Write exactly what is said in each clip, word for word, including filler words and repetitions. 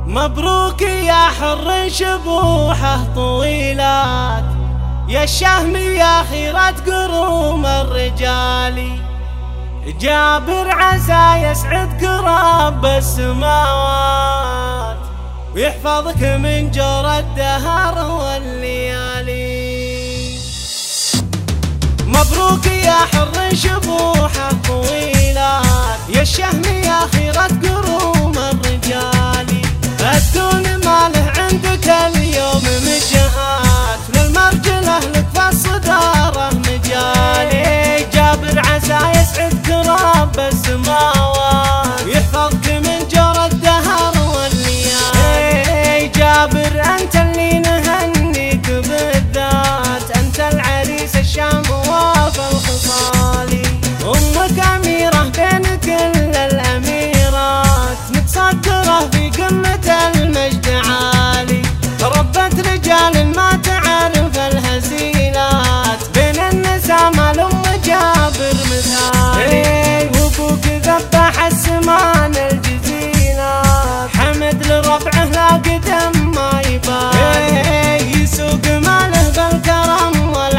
مبروك يا حر شبوحه طويلات، يا الشهم يا خيرة قروم الرجال. جابر عسى يسعدك رب السماوات، ويحفظك من جور الدهر والليالي. مبروك يا حر شبوحه طويلات، يا الشهم يا خيرة قروم الرجال. الدون ماله عندك اليوم مجهات، للمرجله لك في الصدارة مجالي. جابر عسى يسعدك رب السماوات، ويحفظك من جور الدهر والليالي. جابر انت اللي نهنيك بالذات، انت العريس الشام وفي الخصال. امك اميره بين كل الاميرات، متصدره في قمه المجد عالي. ربت رجال ما تعرف الهزيلات، بين النساء مال ام جابر مثالي. وابوك ذبح السمان الجزيلات، حمد لربعه لا قدم ما يبالي. يسوق ماله بالكرم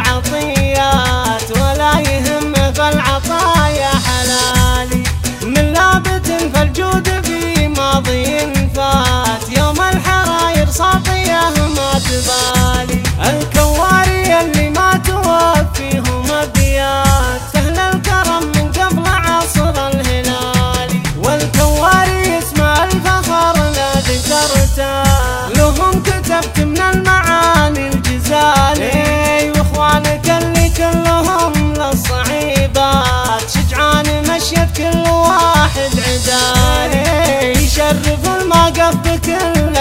والعطيات، ولا يهمه بالعطايا حلالي. من لابت فالجود في ماضي فات، يوم الحراير صافيه ما تبالي. الكواري اللي ما توفيهم ابيات، اهل الكرم من قبل عصر الهلالي. والكواري اسم الفخر لا ذكرته، لهم كتبت من المعاني الجزالي. واخوانك اللي كلهم للصعيبات، شجعان مشيت كل واحد عدالي. يشرف الموقف بكل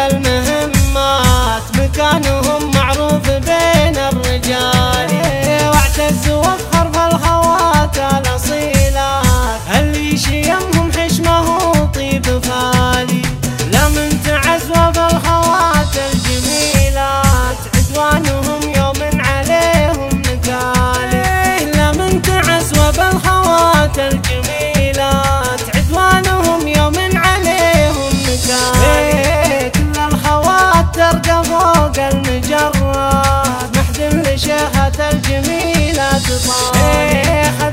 المهمات، مكانهم معروف بين الرجال. واعتز وافخر بالخوات الاصيلات، اللي شيمهم حشمه وطيب فالي. لا من تعزوى بالخوات الجميلات، عدوانهم يوم عليهم نكالي. لا من تعزوى بالخوات الجميلات، عدوانهم يوم عليهم نكالي. كل الخوات ترقى فوق المجرات، محد لشيخة الجميلات طال.